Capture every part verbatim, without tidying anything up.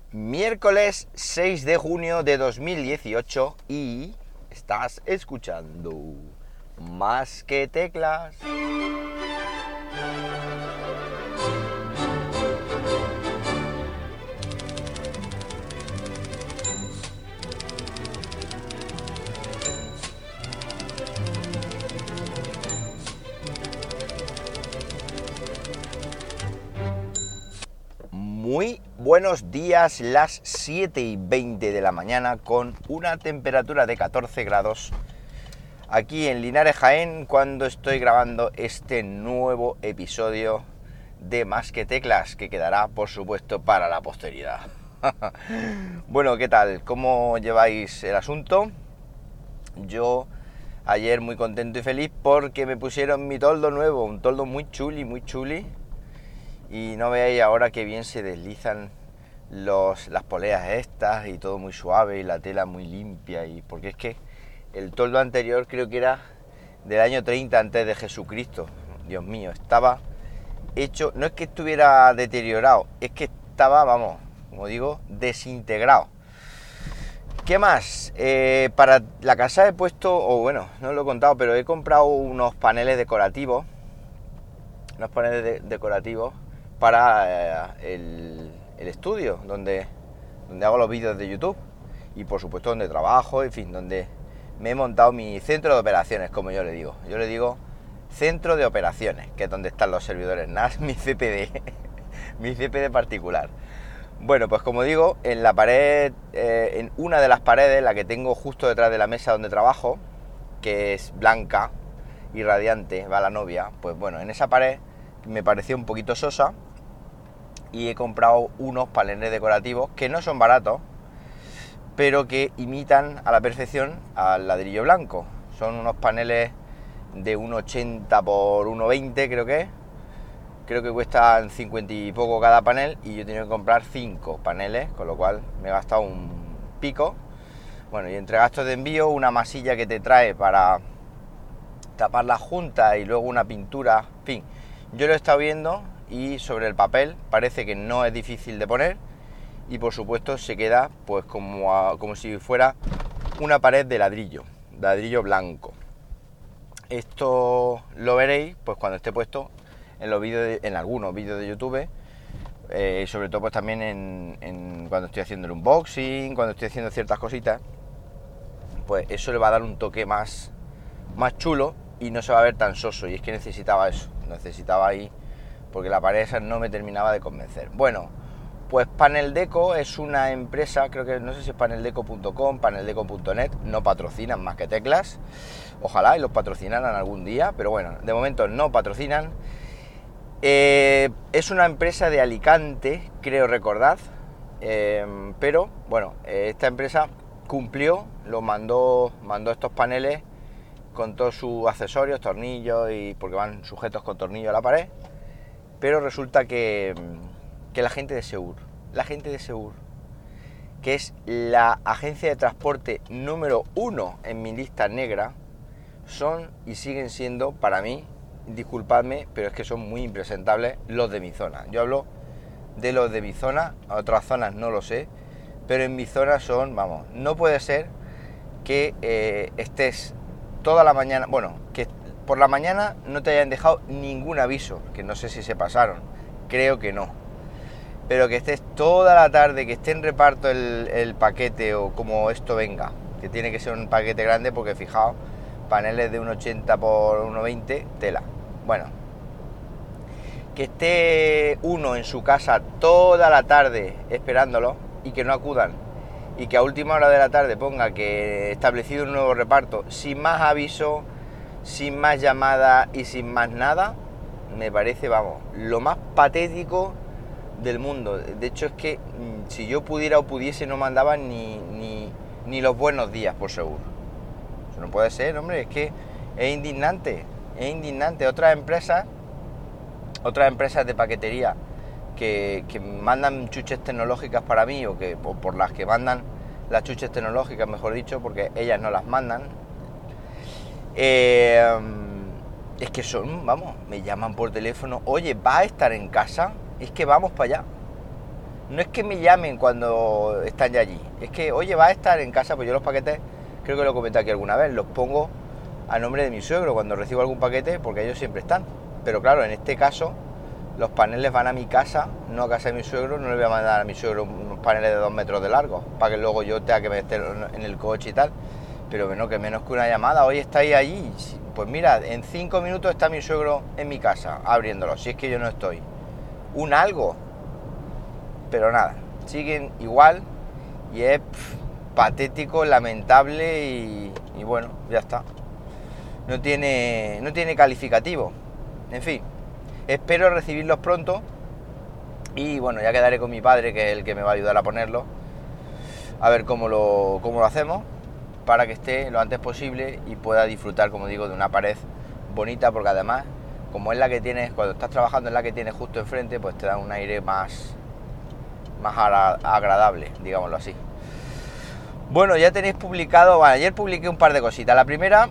Miércoles seis de junio de dos mil dieciocho y estás escuchando Más que Teclas. Muy buenos días, las siete y veinte de la mañana con una temperatura de catorce grados aquí en Linares, Jaén, cuando estoy grabando este nuevo episodio de Más que Teclas, que quedará, por supuesto, para la posteridad. Bueno, ¿qué tal? ¿Cómo lleváis el asunto? Yo ayer muy contento y feliz porque me pusieron mi toldo nuevo, un toldo muy chuli, muy chuli. Y no veáis ahora qué bien se deslizan los, las poleas estas y todo muy suave y la tela muy limpia. Y porque es que el toldo anterior creo que era del año treinta antes de Jesucristo. Dios mío, estaba hecho, no es que estuviera deteriorado, es que estaba, vamos, como digo, desintegrado. ¿Qué más? Eh, para la casa he puesto, o bueno, no lo he contado, pero he comprado unos paneles decorativos, unos paneles de, decorativos para eh, el, el estudio donde, donde hago los vídeos de YouTube y por supuesto donde trabajo, en fin, donde me he montado mi centro de operaciones, como yo le digo. Yo le digo centro de operaciones, que es donde están los servidores N A S, mi C P D, mi C P D particular. Bueno, pues como digo, en la pared, eh, en una de las paredes, la que tengo justo detrás de la mesa donde trabajo, que es blanca y radiante, va la novia, pues bueno, en esa pared me pareció un poquito sosa y he comprado unos paneles decorativos que no son baratos, pero que imitan a la perfección al ladrillo blanco. Son unos paneles de uno ochenta por uno veinte, creo que es. Creo que cuestan cincuenta y poco cada panel y yo he tenido que comprar cinco paneles, con lo cual me he gastado un pico. Bueno, y entre gastos de envío, una masilla que te trae para tapar las juntas y luego una pintura, en fin. Yo lo he estado viendo y sobre el papel parece que no es difícil de poner y por supuesto se queda pues como, a, como si fuera una pared de ladrillo, ladrillo blanco. Esto lo veréis pues cuando esté puesto en los vídeos, en algunos vídeos de YouTube, eh, sobre todo pues también en, en cuando estoy haciendo el unboxing, cuando estoy haciendo ciertas cositas, pues eso le va a dar un toque más, más chulo y no se va a ver tan soso. Y es que necesitaba eso, necesitaba ahí, porque la pared esa no me terminaba de convencer. Bueno, pues Panel Deco es una empresa, creo que no sé si es paneldeco punto com, paneldeco punto net, no patrocinan Más que Teclas, ojalá y los patrocinaran algún día, pero bueno, de momento no patrocinan. Eh, es una empresa de Alicante, creo recordar, eh, pero bueno, esta empresa cumplió, lo mandó, mandó estos paneles con todos sus accesorios, tornillos, y porque van sujetos con tornillo a la pared, pero resulta que, que la gente de Seur, la gente de Seur, que es la agencia de transporte número uno en mi lista negra, son y siguen siendo para mí, disculpadme, pero es que son muy impresentables los de mi zona. Yo hablo de los de mi zona, a otras zonas no lo sé, pero en mi zona son, vamos, no puede ser que eh, estés toda la mañana, bueno, que por la mañana no te hayan dejado ningún aviso, que no sé si se pasaron, creo que no, pero que estés toda la tarde, que esté en reparto el, el paquete o como esto venga, que tiene que ser un paquete grande porque fijaos, paneles de uno ochenta por uno veinte, tela. Bueno, que esté uno en su casa toda la tarde esperándolo y que no acudan y que a última hora de la tarde ponga que establecido un nuevo reparto sin más aviso, sin más llamada y sin más nada, me parece, vamos, lo más patético del mundo. De hecho es que si yo pudiera o pudiese no mandaban ni, ni, ni los buenos días por seguro. Eso no puede ser, hombre, es que es indignante, es indignante. Otras empresas, otras empresas de paquetería que, que mandan chuches tecnológicas para mí o que o por las que mandan las chuches tecnológicas, mejor dicho, porque ellas no las mandan, eh, es que son, vamos, me llaman por teléfono, oye, ¿va a estar en casa? Es que vamos para allá. no es que me llamen cuando están ya allí, es que, oye, va a estar en casa. Pues yo los paquetes, creo que lo comenté aquí alguna vez, los pongo a nombre de mi suegro cuando recibo algún paquete, porque ellos siempre están. Pero claro, en este caso, los paneles van a mi casa, no a casa de mi suegro. No le voy a mandar a mi suegro unos paneles de dos metros de largo, para que luego yo tenga que meter en el coche y tal. Pero bueno, que menos que una llamada, oye, ¿estáis allí? Pues mira, en cinco minutos está mi suegro en mi casa, abriéndolo, si es que yo no estoy. Un algo. Pero nada, siguen igual y es pff, patético, lamentable y, y bueno, ya está. No tiene, no tiene calificativo. En fin, espero recibirlos pronto y bueno, ya quedaré con mi padre, que es el que me va a ayudar a ponerlo, a ver cómo lo, cómo lo hacemos para que esté lo antes posible y pueda disfrutar, como digo, de una pared bonita, porque además, como es la que tienes, cuando estás trabajando es la que tienes justo enfrente, pues te da un aire más, más agradable, digámoslo así. Bueno, ya tenéis publicado, bueno, ayer publiqué un par de cositas. La primera,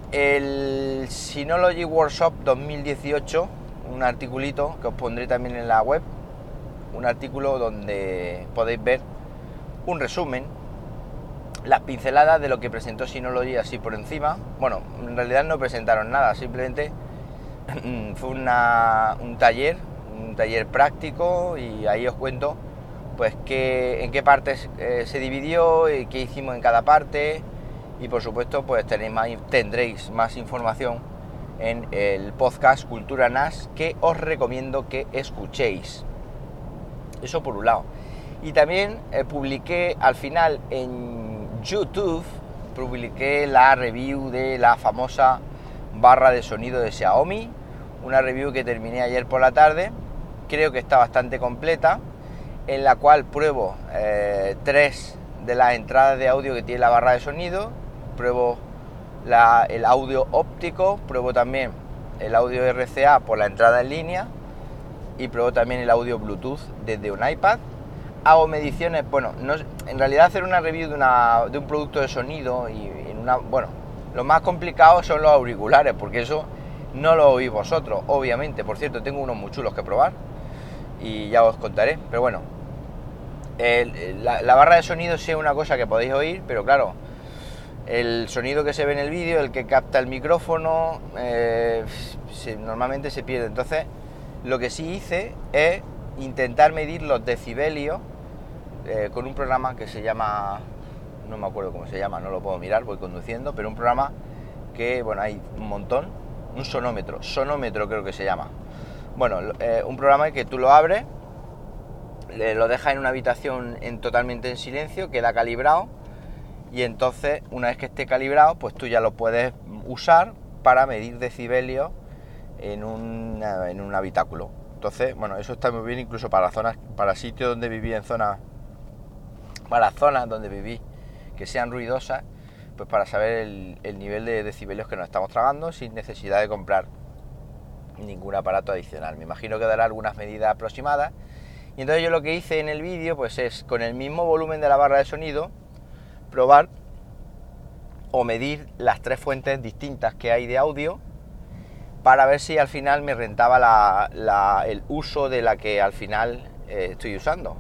el Synology Workshop dos mil dieciocho, un articulito que os pondré también en la web, un artículo donde podéis ver un resumen, las pinceladas de lo que presentó Synology así por encima. Bueno, en realidad no presentaron nada, simplemente fue una, un taller, un taller práctico, y ahí os cuento pues que, en qué partes eh, se dividió y qué hicimos en cada parte, y por supuesto pues tenéis más, tendréis más información en el podcast Cultura N A S, que os recomiendo que escuchéis. Eso por un lado. Y también eh, publiqué al final en YouTube, publiqué la review de la famosa barra de sonido de Xiaomi, una review que terminé ayer por la tarde. Creo que está bastante completa, en la cual pruebo eh, tres de las entradas de audio que tiene la barra de sonido, pruebo la, el audio óptico, pruebo también el audio R C A por la entrada en línea y pruebo también el audio Bluetooth desde un iPad. Hago mediciones, bueno, no, en realidad hacer una review de, una, de un producto de sonido y en una, bueno, lo más complicado son los auriculares, porque eso no lo oís vosotros, obviamente. Por cierto, tengo unos muy chulos que probar y ya os contaré, pero bueno, el, la, la barra de sonido sí es una cosa que podéis oír, pero claro, el sonido que se ve en el vídeo, el que capta el micrófono, eh, se, normalmente se pierde. Entonces, lo que sí hice es intentar medir los decibelios eh, con un programa que se llama, no me acuerdo cómo se llama, no lo puedo mirar, voy conduciendo, pero un programa que, bueno, hay un montón, un sonómetro, sonómetro creo que se llama. Bueno, eh, un programa que tú lo abres, le, lo dejas en una habitación en, totalmente en silencio, queda calibrado, y entonces una vez que esté calibrado, pues tú ya lo puedes usar para medir decibelios en un, en un habitáculo. Entonces, bueno, eso está muy bien incluso para zonas, para sitios donde viví en zonas, para zonas donde viví que sean ruidosas, pues para saber el, el nivel de decibelios que nos estamos tragando sin necesidad de comprar ningún aparato adicional. Me imagino que dará algunas medidas aproximadas. Y entonces yo lo que hice en el vídeo pues es, con el mismo volumen de la barra de sonido, probar o medir las tres fuentes distintas que hay de audio, para ver si al final me rentaba la, la, el uso de la que al final eh, estoy usando.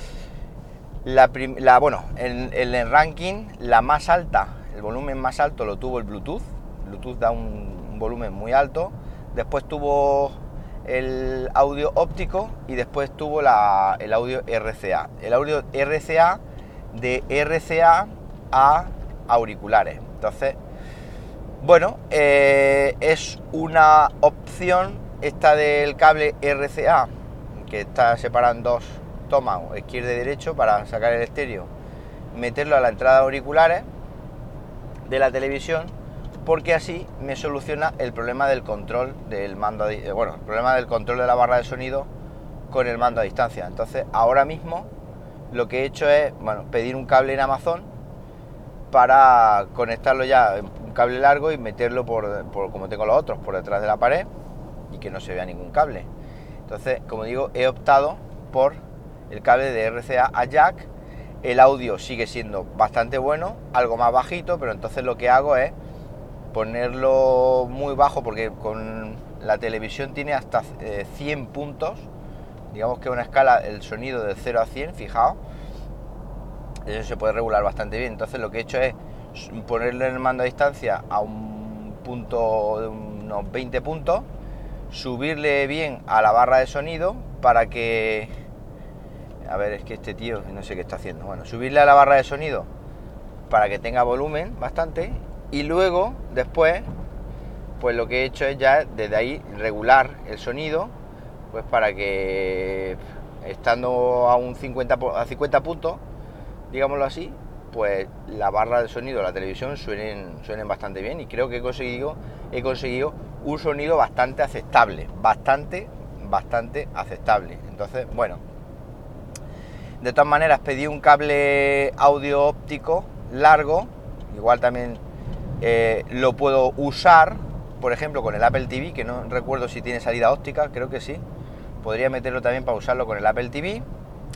La, prim, la bueno, en, en el ranking, la más alta, el volumen más alto lo tuvo el Bluetooth. Bluetooth da un, un volumen muy alto. Después tuvo el audio óptico y después tuvo la, el audio R C A. El audio R C A de R C A a auriculares. Entonces, bueno, eh, es una opción esta del cable R C A, que está separado en dos tomas, izquierda y derecho, para sacar el estéreo, meterlo a la entrada de auriculares de la televisión, porque así me soluciona el problema del control del mando, a, bueno, el problema del control de la barra de sonido con el mando a distancia. Entonces, ahora mismo lo que he hecho es, bueno, pedir un cable en Amazon para conectarlo ya, un cable largo, y meterlo por, por, como tengo los otros, por detrás de la pared, y que no se vea ningún cable. Entonces, como digo, he optado por el cable de R C A a jack. El audio sigue siendo bastante bueno, algo más bajito, pero entonces lo que hago es ponerlo muy bajo, porque con la televisión tiene hasta cien puntos digamos que una escala, el sonido del cero a cien, fijaos, eso se puede regular bastante bien. Entonces lo que he hecho es ponerle el mando a distancia a un punto de unos veinte puntos, subirle bien a la barra de sonido para que... A ver, es que este tío no sé qué está haciendo. Bueno, subirle a la barra de sonido para que tenga volumen bastante, y luego, después, pues lo que he hecho es ya desde ahí regular el sonido, pues para que estando a un cincuenta, a cincuenta puntos, digámoslo así, pues la barra de sonido de la televisión suenen, suenen bastante bien, y creo que he conseguido, he conseguido un sonido bastante aceptable, bastante, bastante aceptable. Entonces, bueno, de todas maneras pedí un cable audio óptico largo, igual también eh, lo puedo usar, por ejemplo, con el Apple T V, que no recuerdo si tiene salida óptica, creo que sí, podría meterlo también para usarlo con el Apple T V.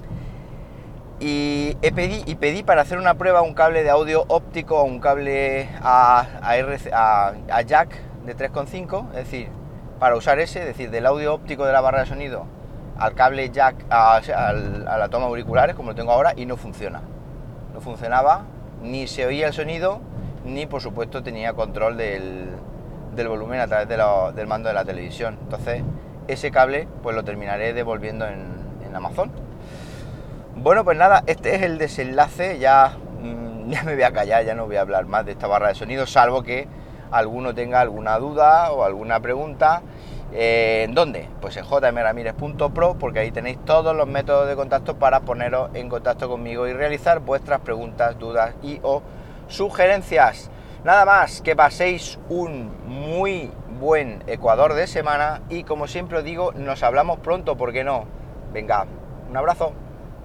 Y, he pedí, y pedí para hacer una prueba un cable de audio óptico, un cable a, a, R C, a, a jack de tres coma cinco, es decir, para usar ese, es decir, del audio óptico de la barra de sonido al cable jack, a, a, a la toma auriculares, como lo tengo ahora, y no funciona. No funcionaba, ni se oía el sonido, ni por supuesto tenía control del, del volumen a través de lo, del mando de la televisión. Entonces, ese cable pues lo terminaré devolviendo en, en Amazon. Bueno, pues nada, este es el desenlace. Ya, mmm, ya me voy a callar, ya no voy a hablar más de esta barra de sonido, salvo que alguno tenga alguna duda o alguna pregunta. Eh, ¿En dónde? Pues en j m ramírez punto pro, porque ahí tenéis todos los métodos de contacto para poneros en contacto conmigo y realizar vuestras preguntas, dudas y o sugerencias. Nada más, que paséis un muy buen Ecuador de semana, y como siempre os digo, nos hablamos pronto, ¿por qué no? Venga, un abrazo.